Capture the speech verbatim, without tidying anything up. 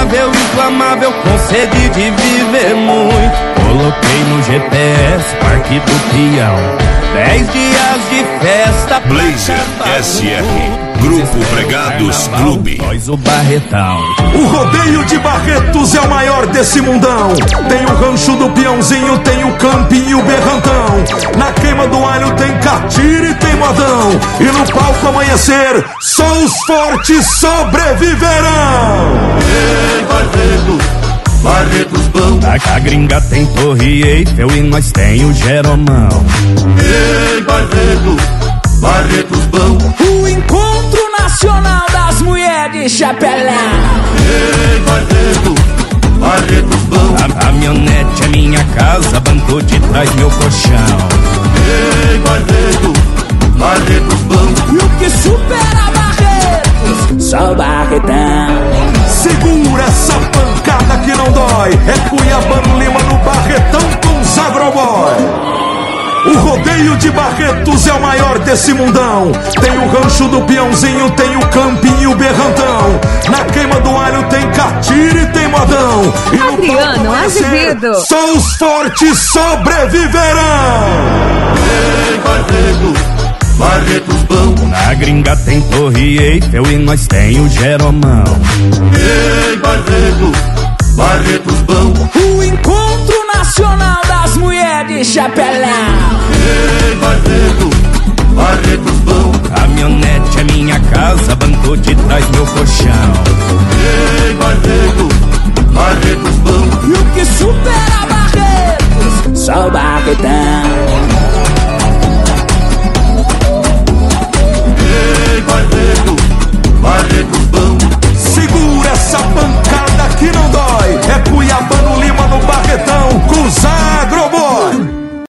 indomável, inflamável, com sede de viver muito. Coloquei no G P S, Parque do Peão. Dez dias de festa. Blazer S R, Grupo Pregados Clube. Nós o Barretão. O rodeio de Barretos é o maior desse mundão. Tem o rancho do Peãozinho, tem o campinho Berrantão. Na queima do alho tem catira e tem modão. E no palco amanhecer, só os fortes sobreviverão. Ei, Barretos, Barretos bom. A, a gringa tem Torre Eiffel e nós tem o Jeromão. Ei, Barretos, Barretos bom. O Encontro Nacional das Mulheres de Chapelão. Ei, Barretos, Barretos bom. A caminhonete é minha casa, banco de trás meu colchão. Ei, Barretos, Barretos bom. E o que supera Barretos? Só Barretão. Segura essa pancada que não dói. É Cuiabano Lima no Barretão com os Agroboy. O rodeio de Barretos é o maior desse mundão. Tem o rancho do Peãozinho, tem o campinho Berrantão. Na queima do alho tem catira e tem modão. E no Adriano Azevedo, só os fortes sobreviverão. Ei, Barretos, Barretos bom. Na gringa tem Torre Eiffel e nós tem o Jeromão. Ei, Barretos, Barretos bom. O Encontro Nacional das Mulheres de Chapelão. Ei, Barretos, Barretos bom. Caminhonete é minha casa, banco de trás meu colchão.